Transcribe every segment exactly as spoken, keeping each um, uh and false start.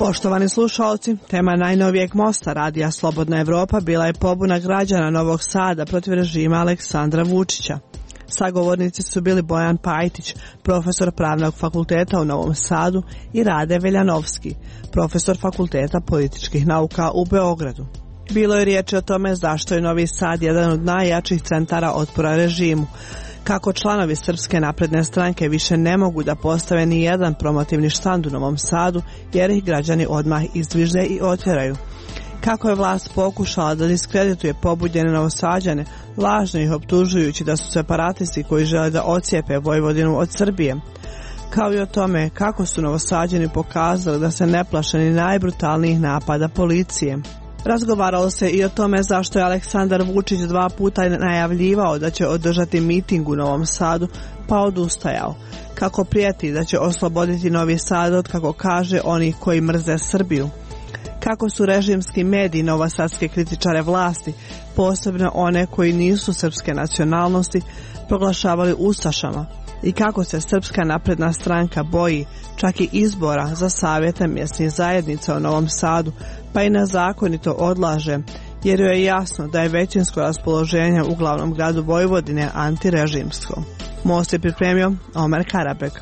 Poštovani slušalci, tema najnovijeg mosta radija Slobodna Evropa bila je pobuna građana Novog Sada protiv režima Aleksandra Vučića. Sagovornici su bili Bojan Pajtić, profesor Pravnog fakulteta u Novom Sadu, i Rade Veljanovski, profesor Fakulteta političkih nauka u Beogradu. Bilo je riječi o tome zašto je Novi Sad jedan od najjačih centara otpora režimu, kako članovi Srpske napredne stranke više ne mogu da postave ni jedan promotivni štand u Novom Sadu jer ih građani odmah izdvižde i otjeraju. Kako je vlast pokušala da diskredituje pobuđene Novosađane, lažno ih optužujući da su separatisti koji žele da ocijepe Vojvodinu od Srbije. Kao i o tome kako su Novosađani pokazali da se ne plaše ni najbrutalnijih napada policije. Razgovaralo se i o tome zašto je Aleksandar Vučić dva puta najavljivao da će održati miting u Novom Sadu, pa odustajao. Kako prijeti da će osloboditi Novi Sad od, kako kaže, onih koji mrze Srbiju. Kako su režimski mediji novosadske kritičare vlasti, posebno one koji nisu srpske nacionalnosti, proglašavali ustašama. I kako se Srpska napredna stranka boji čak i izbora za savjete mjesnih zajednica u Novom Sadu, pa i nezakonito odlaže, jer joj je jasno da je većinsko raspoloženje u glavnom gradu Vojvodine antirežimsko. Most je pripremio Omer Karabek.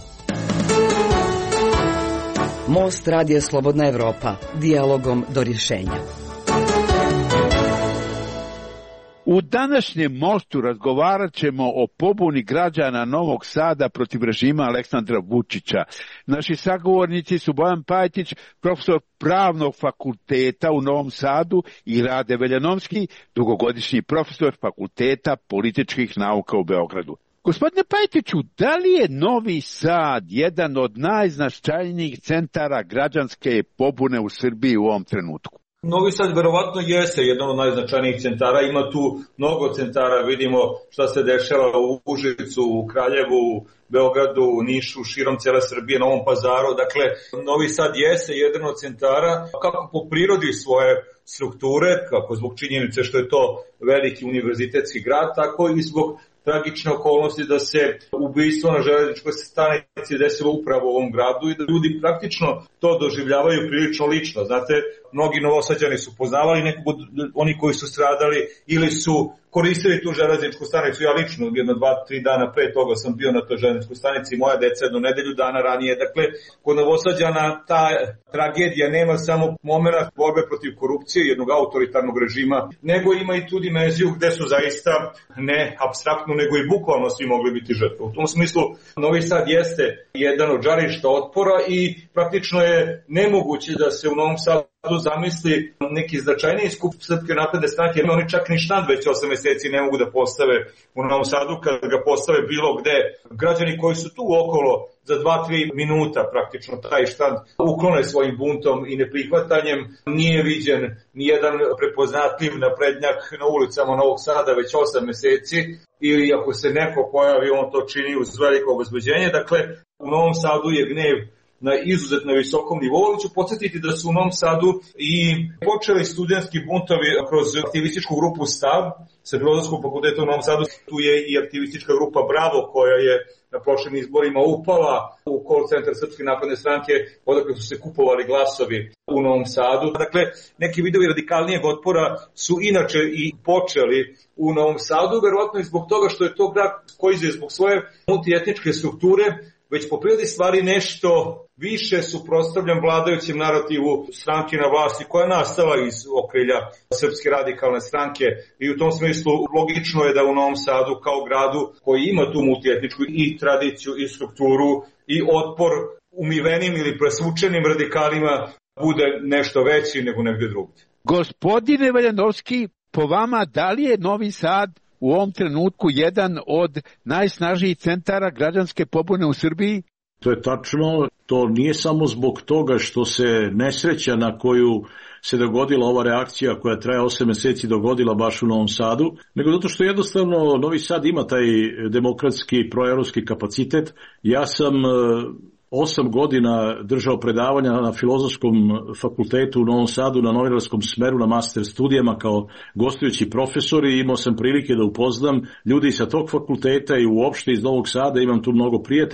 Most radija Slobodna Evropa, dijalogom do rješenja. U današnjem mostu razgovarat ćemo o pobuni građana Novog Sada protiv režima Aleksandra Vučića. Naši sagovornici su Bojan Pajtić, profesor Pravnog fakulteta u Novom Sadu, i Rade Veljanovski, dugogodišnji profesor Fakulteta političkih nauka u Beogradu. Gospodine Pajtiću, da li je Novi Sad jedan od najznačajnijih centara građanske pobune u Srbiji u ovom trenutku? Novi Sad verovatno jeste jedan od najznačajnijih centara, ima tu mnogo centara, vidimo šta se dešava u Užicu, u Kraljevu, u Beogradu, u Nišu, širom cijele Srbije, Novom Pazaru. Dakle, Novi Sad jeste jedan od centara, kako po prirodi svoje strukture, kako zbog činjenice što je to veliki univerzitetski grad, tako i zbog tragične okolnosti da se ubistvo na železničkoj stanici desilo upravo u ovom gradu i da ljudi praktično to doživljavaju prilično lično. Znate, mnogi Novosađani su poznavali nekog od oni koji su stradali ili su koristili tu železničku stanicu. Ja lično jedno dva, tri dana pre toga sam bio na toj železničkoj stanici, moja deca jedno nedelju dana ranije. Dakle, kod Novosađana ta tragedija nema samo moment borbe protiv korupcije, jednog autoritarnog režima, nego ima i tu dimenziju gde su zaista ne apstraktno, nego i bukvalno svi mogli biti žrtve. U tom smislu Novi Sad jeste jedan od žarišta otpora i praktično je nemoguće da se u Novom Sadu zamisli neki značajniji skup Srpske napredne stranke, oni čak ni štand već osam mjeseci ne mogu da postave u Novom Sadu, kad ga postave bilo gde. Građani koji su tu okolo za dva tri minuta praktično taj štand uklone svojim buntom i neprihvatanjem. Nije viđen nijedan prepoznatljiv naprednjak na ulicama Novog Sada već osam mjeseci, ili ako se neko pojavi, on to čini uz veliko obezbeđenje. Dakle, u Novom Sadu je gnev na izuzetno visokom nivou, ali ću podsjetiti da su u Novom Sadu i počeli studentski buntovi kroz aktivističku grupu Stav sa Filozofskog fakulteta u Novom Sadu. Tu je i aktivistička grupa Bravo, koja je na prošlim izborima upala u call centar Srpske napredne stranke, odakle su se kupovali glasovi u Novom Sadu. Dakle, neki vidovi radikalnijeg otpora su inače i počeli u Novom Sadu, verovatno i zbog toga što je to grad koji je zbog svoje multietničke strukture već po prirodi stvari nešto više suprotstavljen vladajućem narativu stranke na vlasti, koja je nastala iz okrilja Srpske radikalne stranke, i u tom smislu logično je da u Novom Sadu kao gradu koji ima tu multietničku i tradiciju i strukturu i otpor umivenim ili presvučenim radikalima bude nešto veći nego negdje drugdje. Gospodine Veljanovski, po vama, da li je Novi Sad u ovom trenutku jedan od najsnažnijih centara građanske pobune u Srbiji? To je tačno, to nije samo zbog toga što se nesreća na koju se dogodila ova reakcija koja traje osam mjeseci dogodila baš u Novom Sadu, nego zato što jednostavno Novi Sad ima taj demokratski proeuropski kapacitet. Ja sam osam godina držao predavanja na Filozofskom fakultetu u Novom Sadu na novinarskom smeru na master studijama kao gostujući profesor i imao sam prilike da upoznam ljudi sa tog fakulteta i uopšte iz Novog Sada, imam tu mnogo prijatelja.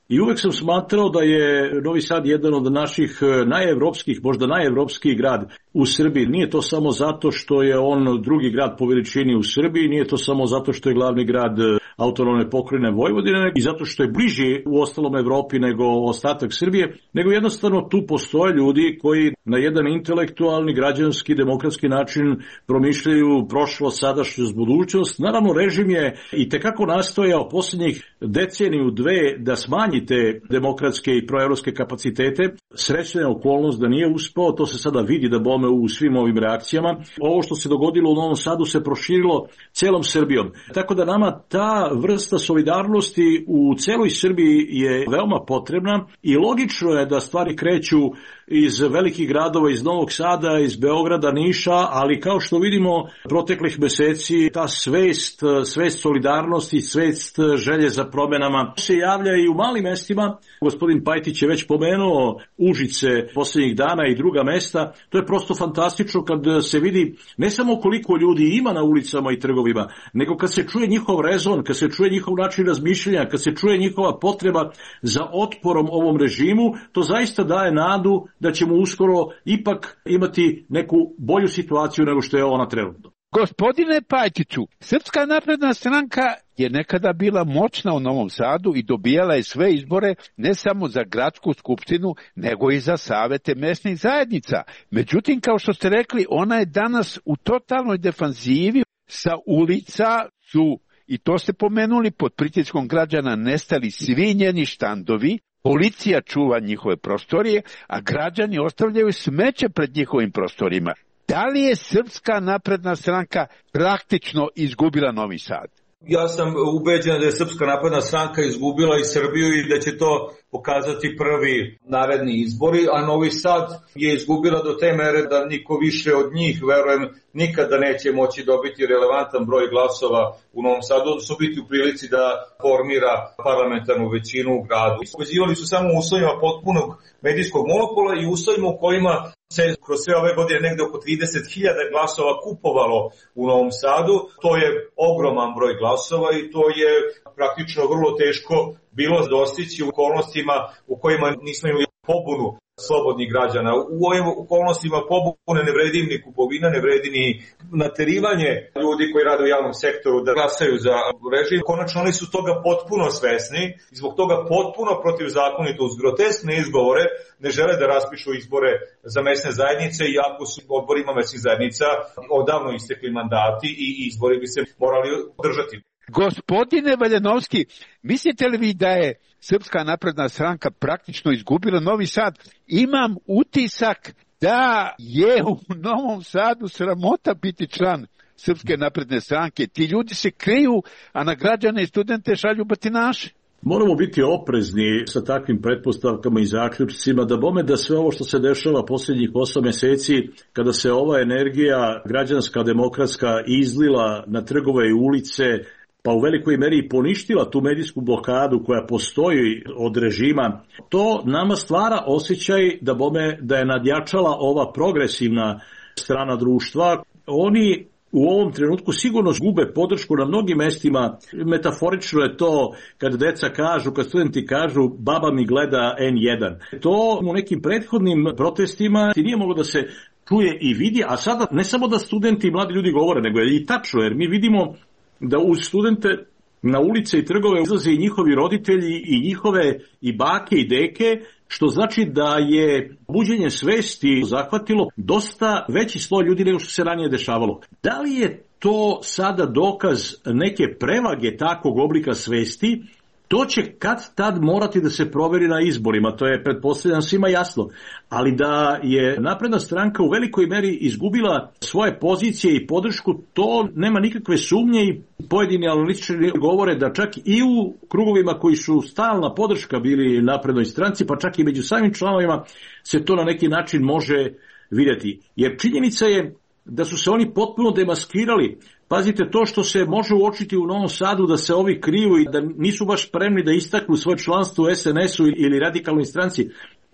I uvek sam smatrao da je Novi Sad jedan od naših najevropskih, možda najevropskiji grad u Srbiji. Nije to samo zato što je on drugi grad po veličini u Srbiji, nije to samo zato što je glavni grad autonomne pokrajine Vojvodine i zato što je bliži u ostalom Evropi nego ostatak Srbije, nego jednostavno tu postoje ljudi koji na jedan intelektualni, građanski, demokratski način promišljaju prošlost, sadašnjost, budućnost. Naravno, režim je i tekako nastojao posljednjih deceniju, dve da smanji te demokratske i proevropske kapacitete. Srećna je okolnost da nije uspeo, to se sada vidi da bome u svim ovim reakcijama. Ovo što se dogodilo u Novom Sadu se proširilo celom Srbijom. Tako da nama ta vrsta solidarnosti u celoj Srbiji je veoma potrebna i logično je da stvari kreću iz velikih gradova, iz Novog Sada, iz Beograda, Niša, ali kao što vidimo proteklih meseci ta svest, svest solidarnosti, svest želje za promenama se javlja i u malim mestima. Gospodin Pajtić je već pomenuo Užice posljednjih dana i druga mesta. To je prosto fantastično kad se vidi ne samo koliko ljudi ima na ulicama i trgovima, nego kad se čuje njihov rezon, kad se čuje njihov način razmišljanja, kad se čuje njihova potreba za otporom ovom režimu, to zaista daje nadu da ćemo uskoro ipak imati neku bolju situaciju nego što je ona trenutno. Gospodine Pajtiću, Srpska napredna stranka je nekada bila moćna u Novom Sadu i dobijala je sve izbore ne samo za gradsku skupštinu, nego i za savete mesnih zajednica. Međutim, kao što ste rekli, ona je danas u totalnoj defanzivi. Sa ulica su, i to ste pomenuli, pod pritiskom građana nestali svi njeni štandovi, policija čuva njihove prostorije, a građani ostavljaju smeće pred njihovim prostorima. Da li je Srpska napredna stranka praktično izgubila Novi Sad? Ja sam ubeđen da je Srpska napredna stranka izgubila i Srbiju i da će to pokazati prvi naredni izbori, a Novi Sad je izgubila do te mere da niko više od njih, verujem, nikada neće moći dobiti relevantan broj glasova u Novom Sadu, odnosno biti u prilici da formira parlamentarnu većinu u gradu. Ubeđivali su samo u uslovima potpunog medijskog monopola i uslovima u kojima se kroz sve ove godine negde oko trideset hiljada glasova kupovalo u Novom Sadu. To je ogroman broj glasova i to je praktično vrlo teško bilo dostići u okolnostima u kojima nismo imali pobunu slobodnih građana. U ovim okolnostima pobune ne vredi ni kupovina, ne vredi ni naterivanje ljudi koji rade u javnom sektoru da glasaju za režim. Konačno oni su toga potpuno svesni i zbog toga potpuno protivzakonito uz groteskne izgovore ne žele da raspišu izbore za mesne zajednice, iako su odborima mesnih zajednica odavno istekli mandati i izbori bi se morali održati. Gospodine Valjanovski, mislite li vi da je Srpska napredna stranka praktično izgubila Novi Sad? Imam utisak da je u Novom Sadu sramota biti član Srpske napredne stranke. Ti ljudi se kriju, a na građane i studente šalju batinaše. Moramo biti oprezni sa takvim pretpostavkama i zaključcima, da bome da sve ovo što se dešava posljednjih osam meseci, kada se ova energija građanska, demokratska izlila na trgove i ulice, pa u velikoj meri i poništila tu medijsku blokadu koja postoji od režima, to nama stvara osjećaj da bome da je nadjačala ova progresivna strana društva. Oni u ovom trenutku sigurno gube podršku na mnogim mestima. Metaforično je to kad deca kažu, kad studenti kažu baba mi gleda en jedan. To u nekim prethodnim protestima ti nije moglo da se čuje i vidi, a sada ne samo da studenti i mladi ljudi govore, nego je i tačno, jer mi vidimo da uz studente na ulice i trgove izlaze i njihovi roditelji i njihove i bake i deke, što znači da je buđenje svesti zahvatilo dosta veći sloj ljudi nego što se ranije dešavalo. Da li je to sada dokaz neke prevage takvog oblika svesti? To će kad tad morati da se proveri na izborima, to je pretpostavljam svima jasno, ali da je napredna stranka u velikoj meri izgubila svoje pozicije i podršku, to nema nikakve sumnje i pojedini analitičari govore da čak i u krugovima koji su stalna podrška bili naprednoj stranci, pa čak i među samim članovima se to na neki način može vidjeti. Jer činjenica je da su se oni potpuno demaskirali. Pazite, to što se može uočiti u Novom Sadu da se ovi kriju i da nisu baš spremni da istaknu svoje članstvo u es en esu ili radikalnoj stranci,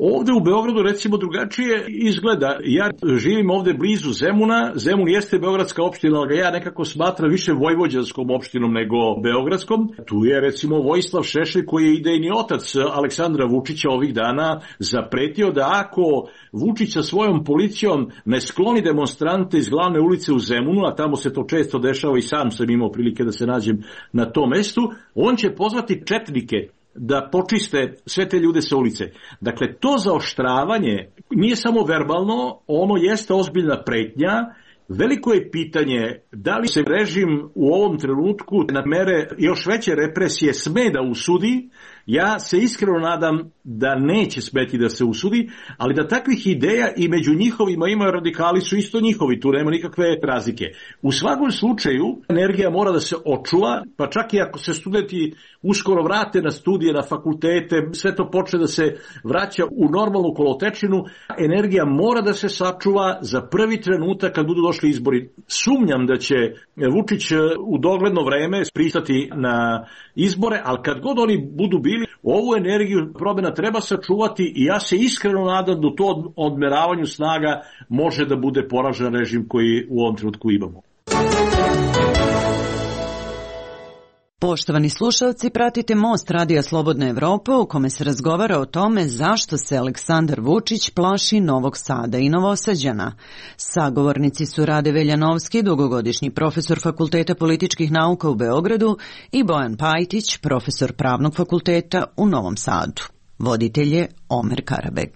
Ovde u Beogradu recimo drugačije izgleda. Ja živim ovde blizu Zemuna. Zemun jeste beogradska opština, ali ga ja nekako smatram više vojvođanskom opštinom nego beogradskom. Tu je recimo Vojislav Šešelj, koji je idejni otac Aleksandra Vučića, ovih dana zapretio da ako Vučić sa svojom policijom ne skloni demonstrante iz glavne ulice u Zemunu, a tamo se to često dešava i sam sam imao prilike da se nađem na tom mestu, on će pozvati četnike da počiste sve te ljude sa ulice. Dakle, to zaoštravanje nije samo verbalno, ono jeste ozbiljna pretnja. Veliko je pitanje da li se režim u ovom trenutku na mere još veće represije sme da usudi. Ja se iskreno nadam da neće smeti da se usudi, ali da takvih ideja i među njihovima ima radikali su isto njihovi, tu nema nikakve razlike. U svakom slučaju energija mora da se očuva, pa čak i ako se studenti uskoro vrate na studije, na fakultete, sve to počne da se vraća u normalnu kolotečinu, energija mora da se sačuva za prvi trenutak kad budu došli izbori. Sumnjam da će Vučić u dogledno vreme pristati na izbore, ali kad god oni budu bili, ovu energiju promena treba sačuvati i ja se iskreno nadam da u to odmeravanju snaga može da bude poražen režim koji u ovom trenutku imamo. Poštovani slušalci, pratite Most Radija Slobodna Evropa u kome se razgovara o tome zašto se Aleksandar Vučić plaši Novog Sada i Novosađana. Sagovornici su Rade Veljanovski, dugogodišnji profesor Fakulteta političkih nauka u Beogradu, i Bojan Pajtić, profesor Pravnog fakulteta u Novom Sadu. Voditelj je Omer Karabek.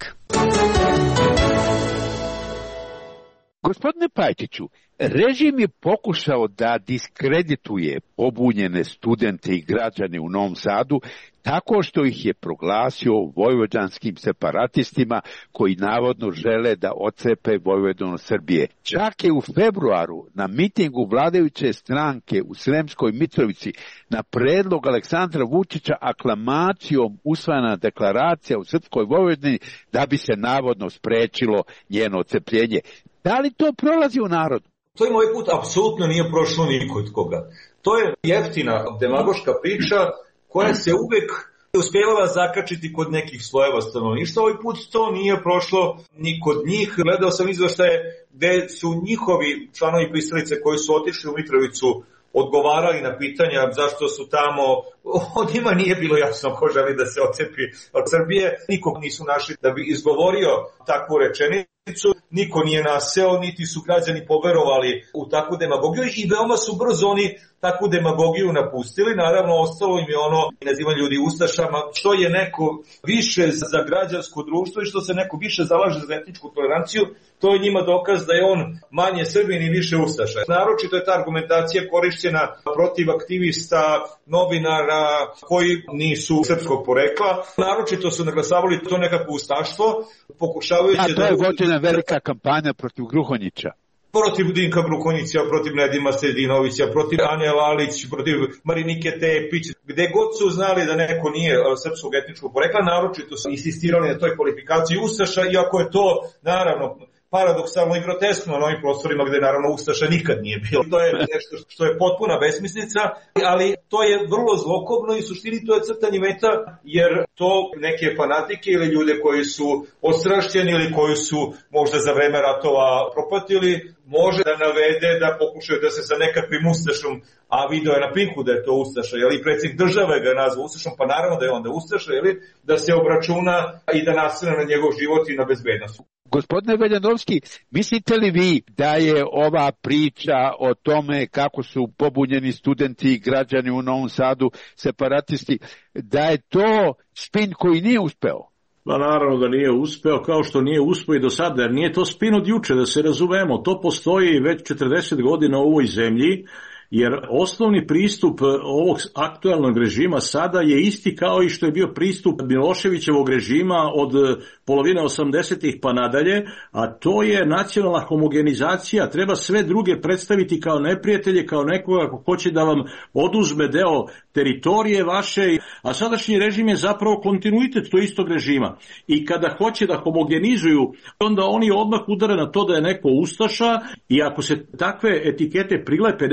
Gospodine Pajtiću, režim je pokušao da diskredituje pobunjene studente i građane u Novom Sadu tako što ih je proglasio vojvođanskim separatistima koji navodno žele da otcepe Vojvodinu od Srbije. Čak je u februaru na mitingu vladajuće stranke u Sremskoj Mitrovici na predlog Aleksandra Vučića aklamacijom usvojena deklaracija u Srpskoj Vojvodini da bi se navodno sprečilo njeno otcepljenje. Da li to prolazi u narodu? To im ovaj put apsolutno nije prošlo nikoga. To je jeftina demagoška priča koja se uvek uspjevala zakačiti kod nekih slojeva stanovništva. Ovaj put to nije prošlo ni kod njih. Gledao sam izveštaje gde su njihovi članovi pristalice koji su otišli u Mitrovicu odgovarali na pitanja zašto su tamo, od njima nije bilo jasno ko želi da se otcepi od Srbije. Nikog nisu našli da bi izgovorio takvu rečenicu, niko nije naseo, niti su građani poverovali u takvu demagogiju i veoma su brzo oni takvu demagogiju napustili. Naravno, ostalo im je ono nazivanje ljudi ustašama, što je neko više za građansko društvo i što se neko više zalaže za etničku toleranciju, to je njima dokaz da je on manje Srbin i više ustaša. Naročito je ta argumentacija korišćena protiv aktivista, novinara koji nisu srpskog porekla. Naročito su naglasavali to nekako ustaštvo, pokušavajući da... Da, to je vođena velika kampanja protiv Gruhonjića. Protiv Dinka Gruhonjića, protiv Nedima Sredinovića, protiv Ane Lalić, protiv Marinike Tepić, gde god su znali da neko nije srpskog etničkog porekla, naročito su insistirali na toj kvalifikaciji ustaša, iako je to, naravno, paradoksalno i groteskno na ovim prostorima gde naravno ustaša nikad nije bilo. To je nešto što je potpuna besmislica, ali to je vrlo zlokobno i u suštini to je crtanje meta, jer to neke fanatike ili ljude koji su ostrašćeni ili koji su možda za vreme ratova propatili, može da navede da pokušaju da se sa nekakvim ustašom, a video je na Pinku da je to ustaša, jel, i predsjednik države ga je nazvao ustašom, pa naravno da je onda ustaša, jel, da se obračuna i da nastrane na njegov život i na bezbednost. Gospodine Veljanovski, mislite li vi da je ova priča o tome kako su pobunjeni studenti i građani u Novom Sadu separatisti, da je to spin koji nije uspeo? Pa naravno da nije uspeo, kao što nije uspeo i do sada, jer nije to spin od juče, da se razumemo. To postoji već četrdeset godina u ovoj zemlji, jer osnovni pristup ovog aktualnog režima sada je isti kao i što je bio pristup Miloševićevog režima od polovine osamdesetih pa nadalje, a to je nacionalna homogenizacija. Treba sve druge predstaviti kao neprijatelje, kao nekoga ko hoće da vam oduzme deo teritorije vaše, a sadašnji režim je zapravo kontinuitet tog istog režima. I kada hoće da homogenizuju, onda oni odmah udare na to da je neko ustaša i ako se takve etikete prilepe nekim ljudima,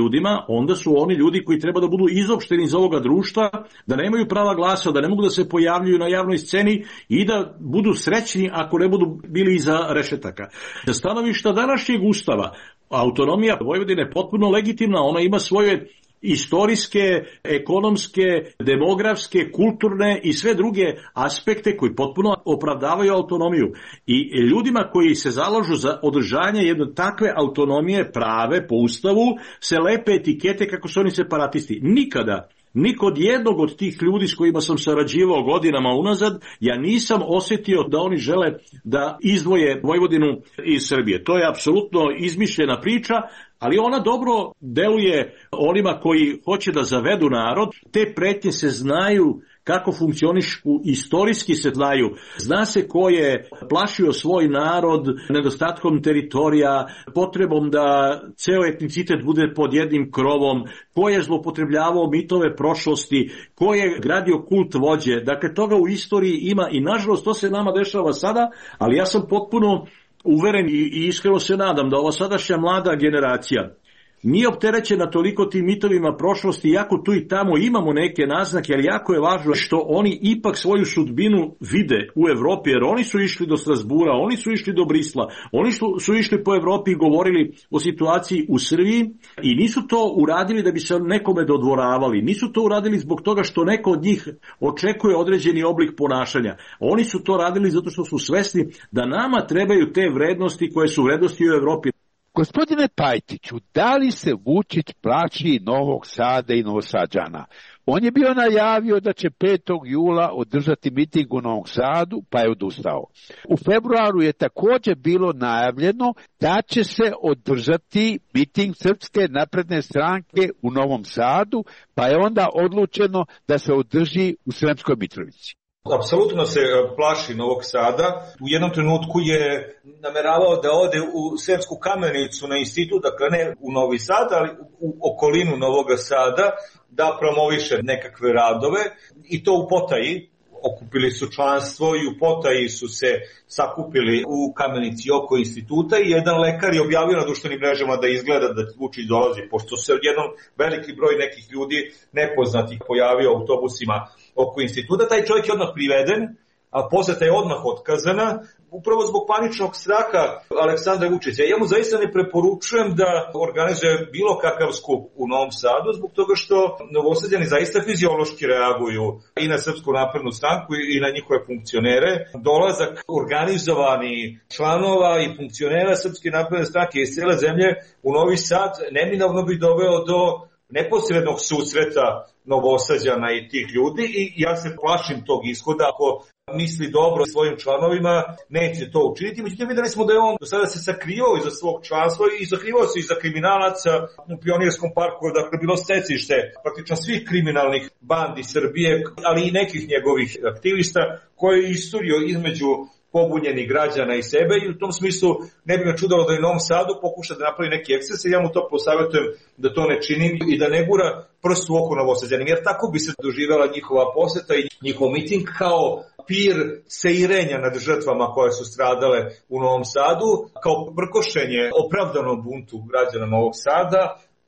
ljudima, onda su oni ljudi koji treba da budu izopšteni iz ovoga društva, da nemaju prava glasa, da ne mogu da se pojavljuju na javnoj sceni i da budu srećni ako ne budu bili iza rešetaka. Sa stanovišta današnjeg Ustava, autonomija Vojvodine je potpuno legitimna, ona ima svoje istorijske, ekonomske, demografske, kulturne i sve druge aspekte koji potpuno opravdavaju autonomiju. I ljudima koji se zalažu za održanje jedne takve autonomije prave po Ustavu se lepe etikete kako su oni separatisti. Nikada niko od jednog od tih ljudi s kojima sam sarađivao godinama unazad, ja nisam osjetio da oni žele da izdvoje Vojvodinu iz Srbije. To je apsolutno izmišljena priča, ali ona dobro deluje onima koji hoće da zavedu narod. Te pretnje se znaju kako funkcionišu, istorijski se znaju. Zna se ko je plašio svoj narod nedostatkom teritorija, potrebom da ceo etnicitet bude pod jednim krovom, ko je zloupotrebljavao mitove prošlosti, ko je gradio kult vođe. Dakle, toga u istoriji ima i nažalost to se nama dešava sada, ali ja sam potpuno uveren i iskreno se nadam da ova sadašnja mlada generacija nije opterećena toliko tim mitovima prošlosti, iako tu i tamo imamo neke naznake, ali jako je važno što oni ipak svoju sudbinu vide u Evropi, jer oni su išli do Strasbura, oni su išli do Brisla, oni su, su išli po Evropi i govorili o situaciji u Srbiji i nisu to uradili da bi se nekome dodvoravali, nisu to uradili zbog toga što neko od njih očekuje određeni oblik ponašanja. Oni su to radili zato što su svesni da nama trebaju te vrednosti koje su vrednosti u Evropi. Gospodine Pajtiću, da li se Vučić plaši Novog Sada i Novosađana? On je bio najavio da će petog jula održati miting u Novom Sadu, pa je odustao. U februaru je također bilo najavljeno da će se održati miting Srpske napredne stranke u Novom Sadu, pa je onda odlučeno da se održi u Sremskoj Mitrovici. Apsolutno se plaši Novog Sada. U jednom trenutku je nameravao da ode u Sremsku Kamenicu na institut, dakle ne u Novi Sad, ali u okolinu Novog Sada, da promoviše nekakve radove i to u potaji. Okupili su članstvo i u potaji su se sakupili u Kamenici oko instituta i jedan lekar je objavio na društvenim mrežama da izgleda da Vučić dolazi, pošto se odjednom veliki broj nekih ljudi nepoznatih pojavio u autobusima oko instituta. Taj čovjek je odmah priveden, a poseta je odmah otkazana, upravo zbog paničnog straha Aleksandra Vučića. Ja mu zaista ne preporučujem da organizuje bilo kakav skup u Novom Sadu, zbog toga što Novosađani zaista fiziološki reaguju i na Srpsku naprednu stranku i na njihove funkcionere. Dolazak organizovani članova i funkcionera Srpske napredne stranke iz cijele zemlje u Novi Sad neminovno bi doveo do neposrednog susreta Novosađana i tih ljudi i ja se plašim tog ishoda. Ako misli dobro svojim članovima, neće to učiniti. Međutim, videli smo da je on do sada se sakrivao iza svog članstva i sakrivao se iza kriminalaca u Pionirskom parku, dakle bilo stecište praktično svih kriminalnih bandi Srbije, ali i nekih njegovih aktivista koje je isturio između pobunjenih građana i sebe i u tom smislu ne bi me čudalo da i u Novom Sadu pokuša da napravi neki eksces i ja mu to posavjetujem da to ne čini i da ne gura prst u oko Novosađanima, jer tako bi se doživjela njihova poseta i njihov miting kao pir seirenja nad žrtvama koje su stradale u Novom Sadu, kao prkošenje opravdanom buntu građana Novog Sada.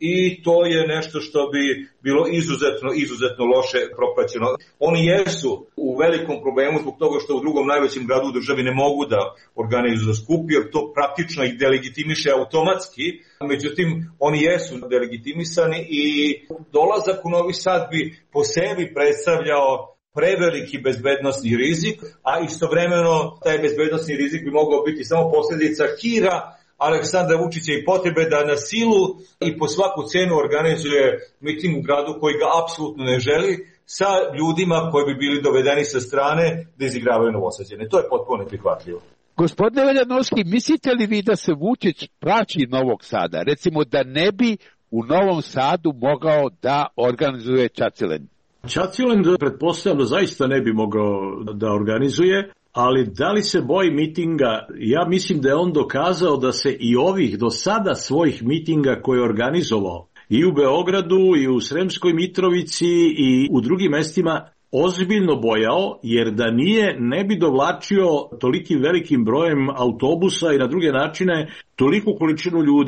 I to je nešto što bi bilo izuzetno, izuzetno loše propraćeno. Oni jesu u velikom problemu zbog toga što u drugom najvećem gradu u državi ne mogu da organizuju skup, jer to praktično ih delegitimiše automatski. Međutim, oni jesu delegitimisani i dolazak u Novi Sad bi po sebi predstavljao preveliki bezbednosni rizik, a istovremeno taj bezbednosni rizik bi mogao biti samo posljedica hira Aleksandra Vučića i potrebe da na silu i po svaku cenu organizuje miting u gradu koji ga apsolutno ne želi, sa ljudima koji bi bili dovedeni sa strane da izigravaju Novosađane. To je potpuno neprihvatljivo. Gospodine Veljanovski, mislite li vi da se Vučić plaši Novog Sada? Recimo da ne bi u Novom Sadu mogao da organizuje Čacilen? Čacilen, pretpostavljam da zaista ne bi mogao da organizuje, ali da li se boji mitinga? Ja mislim da je on dokazao da se i ovih do sada svojih mitinga koje je organizovao i u Beogradu i u Sremskoj Mitrovici i u drugim mestima ozbiljno bojao, jer da nije ne bi dovlačio tolikim velikim brojem autobusa i na druge načine toliku količinu ljudi.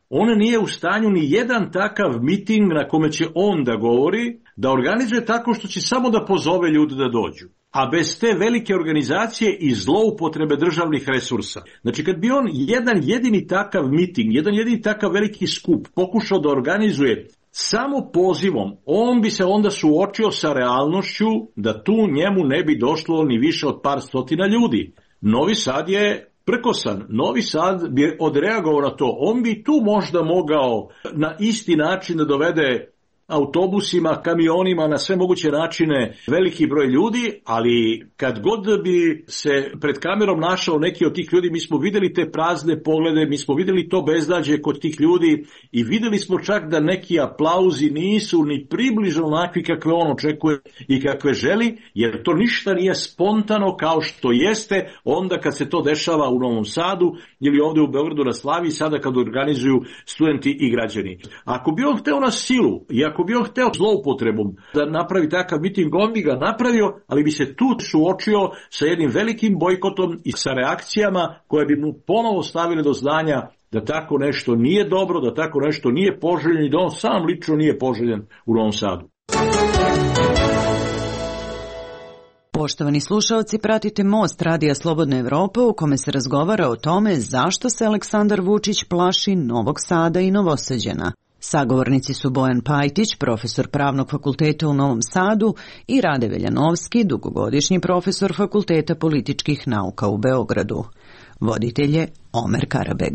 on nije u stanju ni jedan takav miting na kome će on da govori, da organizuje tako što će samo da pozove ljude da dođu. A bez te velike organizacije i zloupotrebe državnih resursa. Znači kad bi on jedan jedini takav miting, jedan jedini takav veliki skup pokušao da organizuje samo pozivom, on bi se onda suočio sa realnošću da tu njemu ne bi došlo ni više od par stotina ljudi. Novi Sad je prkosan. Novi Sad bi odreagovao na to. On bi tu možda mogao na isti način da dovede autobusima, kamionima, na sve moguće načine veliki broj ljudi, ali kad god bi se pred kamerom našao neki od tih ljudi, mi smo vidjeli te prazne poglede, mi smo vidjeli to beznađe kod tih ljudi i vidjeli smo čak da neki aplauzi nisu ni približno onakvi kakve on očekuje i kakve želi, jer to ništa nije spontano kao što jeste onda kad se to dešava u Novom Sadu ili ovdje u Beogradu na Slavi, sada kad organizuju studenti i građani. Ako bi on hteo na silu i ako bi on hteo zloupotrebom da napravi takav miting, on bi ga napravio, ali bi se tu suočio sa jednim velikim bojkotom i sa reakcijama koje bi mu ponovo stavile do znanja da tako nešto nije dobro, da tako nešto nije poželjen i da on sam lično nije poželjen u Novom Sadu. Poštovani slušaoci, pratite Most Radija Slobodne Evrope u kome se razgovara o tome zašto se Aleksandar Vučić plaši Novog Sada i Novosađana. Sagovornici su Bojan Pajtić, profesor Pravnog fakulteta u Novom Sadu, i Rade Veljanovski, dugogodišnji profesor Fakulteta političkih nauka u Beogradu. Voditelj je Omer Karabeg.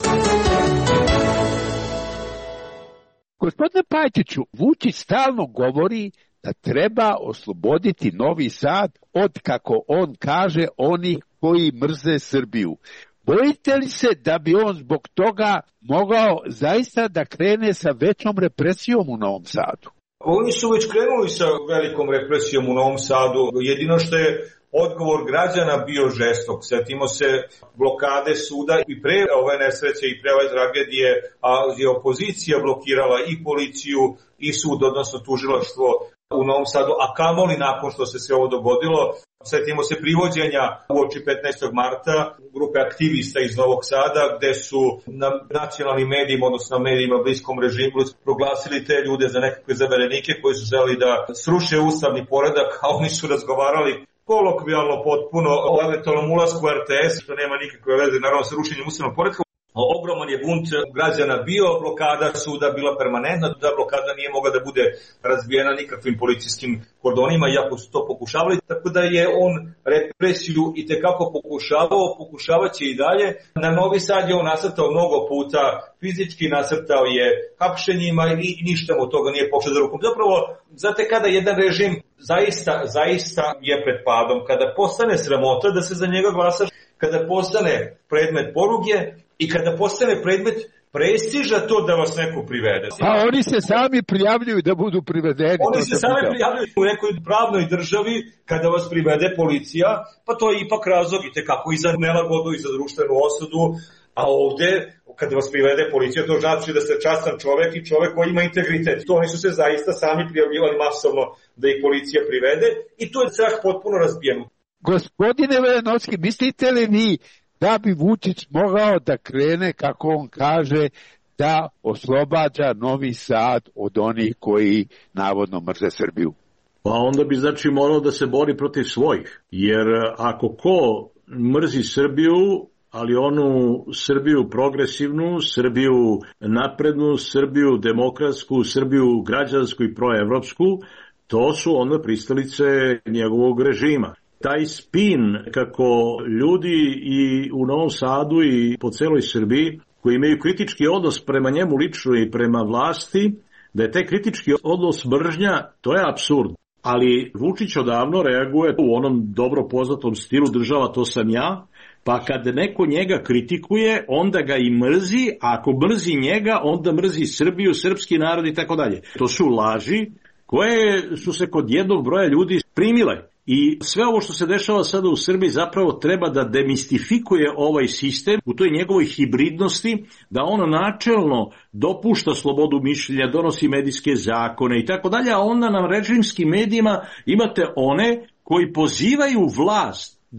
Gospodine Pajtiću, Vučić stalno govori da treba osloboditi Novi Sad od, kako on kaže, onih koji mrze Srbiju. Bojite li se da bi on zbog toga mogao zaista da krene sa većom represijom u Novom Sadu? Oni su već krenuli sa velikom represijom u Novom Sadu. Jedino što je odgovor građana bio žestok. Sjetimo se blokade suda i pre ove nesreće i pre ove tragedije, a je opozicija blokirala i policiju i sud, odnosno tužilaštvo u Novom Sadu, a kamoli nakon što se sve ovo dogodilo. Sjetimo se privođenja uoči petnaestog marta grupe aktivista iz Novog Sada, gde su na nacionalnim medijima, odnosno na medijima bliskom režimu, proglasili te ljude za nekakve zaverenike koji su želi da sruše ustavni poredak, a oni su razgovarali kolokvijalno potpuno o eventualnom ulasku u R T S, što nema nikakve veze naravno sa rušenjem ustavnog poretka. Ogroman je bunt građana bio, blokada suda bila permanentna, da blokada nije mogla da bude razbijena nikakvim policijskim kordonima, iako su to pokušavali, tako da je on represiju i tekako pokušavao, pokušavaće i dalje. Na Novi Sad je on nasrtao mnogo puta, fizički nasrtao je hapšenjima i ništa mu toga nije pošlo za rukom. Zapravo, znate, kada jedan režim zaista, zaista je pred padom, kada postane sramota da se za njega glasa, kada postane predmet poruge i kada postane predmet prestiža to da vas neko privede. Pa oni se sami prijavljuju da budu privedeni. Oni se sami prijavljuju u nekoj pravnoj državi kada vas privede policija, pa to je ipak razlog i tekako i za nelagodu i za društvenu osudu, a ovde kada vas privede policija to znači da ste častan čovek i čovek koji ima integritet. To oni su se zaista sami prijavljivali masovno da ih policija privede i to je strah potpuno razbijen. Gospodine Veljanovski, mislite li vi da bi Vučić mogao da krene, kako on kaže, da oslobađa Novi Sad od onih koji navodno mrze Srbiju? Pa onda bi znači morao da se bori protiv svojih, jer ako ko mrzi Srbiju, ali onu Srbiju progresivnu, Srbiju naprednu, Srbiju demokratsku, Srbiju građansku i proevropsku, to su onda pristalice njegovog režima. Taj spin kako ljudi i u Novom Sadu i po celoj Srbiji koji imaju kritički odnos prema njemu lično i prema vlasti, da je taj kritički odnos mržnja, to je apsurd. Ali Vučić odavno reaguje u onom dobro poznatom stilu država to sam ja, pa kad neko njega kritikuje, onda ga i mrzi, a ako mrzi njega, onda mrzi Srbiju, srpski narod i tako dalje. To su laži koje su se kod jednog broja ljudi primile. I sve ovo što se dešava sada u Srbiji zapravo treba da demistifikuje ovaj sistem u toj njegovoj hibridnosti, da on načelno dopušta slobodu mišljenja, donosi medijske zakone i tako dalje, a onda na režimskim medijima imate one koji pozivaju vlast da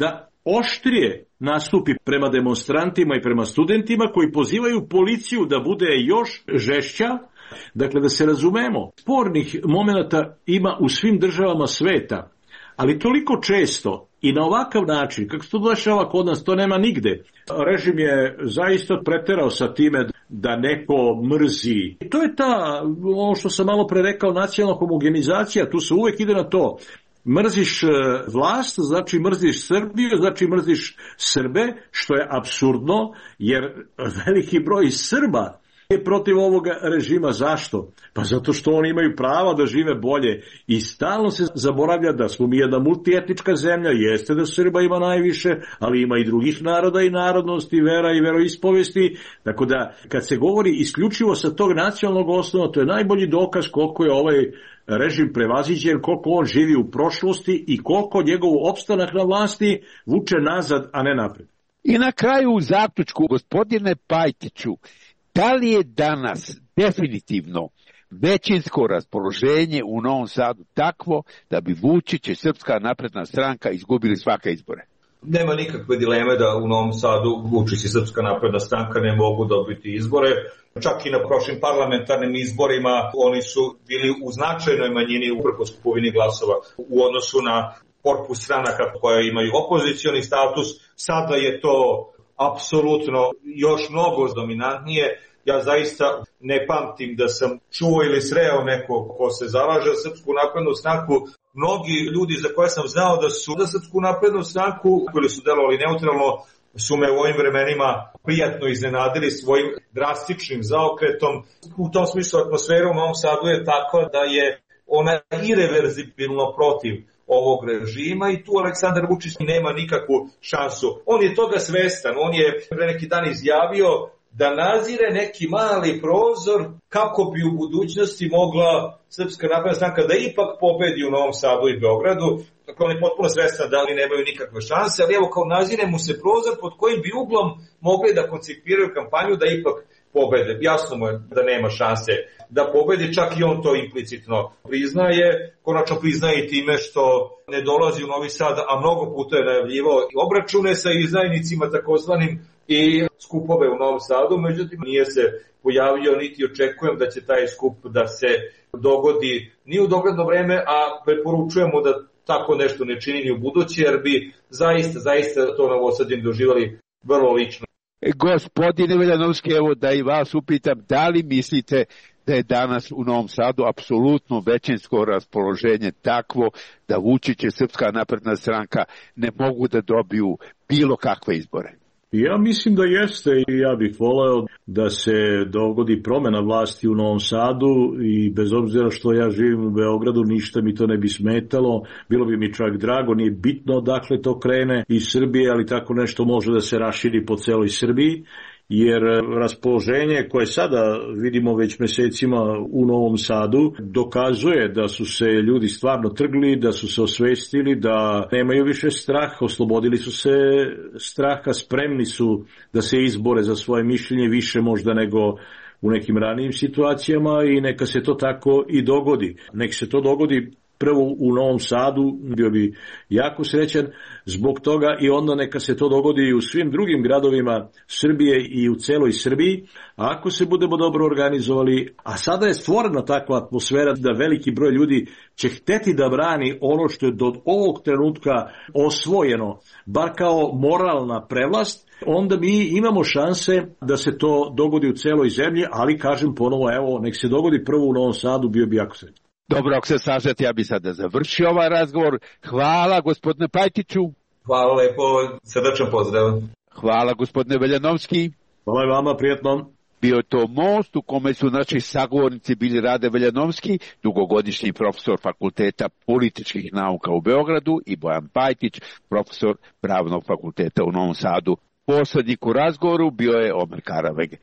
oštrije nastupi prema demonstrantima i prema studentima koji pozivaju policiju da bude još žešća. Dakle, da se razumemo, spornih momenata ima u svim državama sveta, ali toliko često i na ovakav način, kako se to dešava kod nas, to nema nigde. Režim je zaista preterao sa time da neko mrzi. To je ta, ono što sam malo pre rekao, nacionalna homogenizacija, tu se uvek ide na to. Mrziš vlast, znači mrziš Srbiju, znači mrziš Srbe, što je apsurdno, jer veliki broj Srba je protiv ovoga režima. Zašto? Pa zato što oni imaju prava da žive bolje i stalno se zaboravlja da smo mi jedna multietnička zemlja, jeste da Srba ima najviše, ali ima i drugih naroda i narodnosti, vera i veroispovesti, tako da kad se govori isključivo sa tog nacionalnog osnova, to je najbolji dokaz koliko je ovaj režim prevaziđen, koliko on živi u prošlosti i koliko njegov opstanak na vlasti vuče nazad, a ne napred. I na kraju u zaključku, gospodine Pajtiću, da li je danas definitivno većinsko raspoloženje u Novom Sadu takvo da bi Vučić i Srpska napredna stranka izgubili svake izbore? Nema nikakve dileme da u Novom Sadu Vučić i Srpska napredna stranka ne mogu dobiti izbore. Čak i na prošlim parlamentarnim izborima oni su bili u značajnoj manjini uprkos kupovini glasova u odnosu na korpus stranaka koje imaju opozicioni status. Sada je to apsolutno još mnogo dominantnije. Ja zaista ne pamtim da sam čuo ili sreo neko ko se zalaže za Srpsku naprednu stranku. Mnogi ljudi za koje sam znao da su za Srpsku naprednu stranku koji su delovali neutralno su me u ovim vremenima prijatno iznenadili svojim drastičnim zaokretom. U tom smislu atmosfera u Novom Sadu je takva da je ona irreverzibilno protiv ovog režima i tu Aleksandar Vučić nema nikakvu šansu. On je toga svestan, on je pre neki dan izjavio da nazire neki mali prozor kako bi u budućnosti mogla Srpska napredna stranka da ipak pobedi u Novom Sadu i Beogradu. Dakle, on je potpuno svestan da oni nemaju nikakve šanse, ali evo kao nazire mu se prozor pod kojim bi uglom mogli da koncipiraju kampanju da ipak pobede. Jasno mu je da nema šanse da pobedi, čak i on to implicitno priznaje. Konačno priznaje i time što ne dolazi u Novi Sad, a mnogo puta je najavljivao i obračune sa izdajnicima takozvanim i skupove u Novom Sadu, međutim nije se pojavio niti očekujem da će taj skup da se dogodi ni u dogledno vreme, a preporučujemo da tako nešto ne čini ni u budući, jer bi zaista, zaista to Novosađani doživali vrlo lično. Gospodine Veljanovski, evo da i vas upitam, da li mislite da je danas u Novom Sadu apsolutno većinsko raspoloženje takvo da Vučić i Srpska napredna stranka ne mogu da dobiju bilo kakve izbore? Ja mislim da jeste i ja bih voleo da se dogodi promena vlasti u Novom Sadu i bez obzira što ja živim u Beogradu ništa mi to ne bi smetalo, bilo bi mi čak drago, nije bitno odakle to krene iz Srbije, ali tako nešto može da se raširi po celoj Srbiji. Jer raspoloženje koje sada vidimo već mesecima u Novom Sadu dokazuje da su se ljudi stvarno trgli, da su se osvestili, da nemaju više strah, oslobodili su se straha, spremni su da se izbore za svoje mišljenje više možda nego u nekim ranijim situacijama i neka se to tako i dogodi. Nek se to dogodi prvo u Novom Sadu, bio bi jako srećan zbog toga i onda neka se to dogodi i u svim drugim gradovima Srbije i u celoj Srbiji. A ako se budemo dobro organizovali, a sada je stvorena takva atmosfera da veliki broj ljudi će hteti da brani ono što je do ovog trenutka osvojeno, bar kao moralna prevlast, onda mi imamo šanse da se to dogodi u celoj zemlji, ali kažem ponovo, evo, nek se dogodi prvo u Novom Sadu, bio bi jako srećan. Dobro, ako se slažete, ja bih sada završio ovaj razgovor. Hvala gospodine Pajtiću. Hvala lepo, srdačan pozdrav. Hvala gospodine Veljanovski. Hvala i vama, prijatno. Bio je to most u kome su naši sagovornici bili Rade Veljanovski, dugogodišnji profesor Fakulteta političkih nauka u Beogradu, i Bojan Pajtić, profesor Pravnog fakulteta u Novom Sadu. Poslednik u razgovoru bio je Omer Karavege.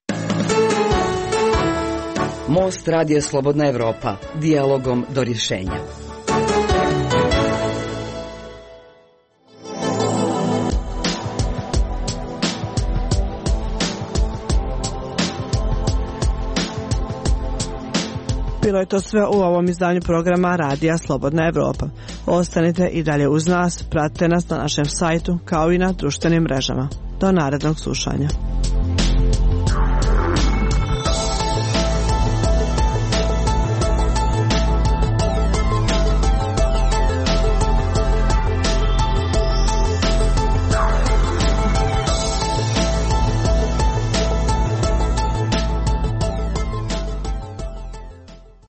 Most Radija Slobodna Evropa, dijalogom do rješenja. Bilo je to sve u ovom izdanju programa Radija Slobodna Evropa. Ostanite i dalje uz nas, pratite nas na našem sajtu kao i na društvenim mrežama. Do narednog slušanja.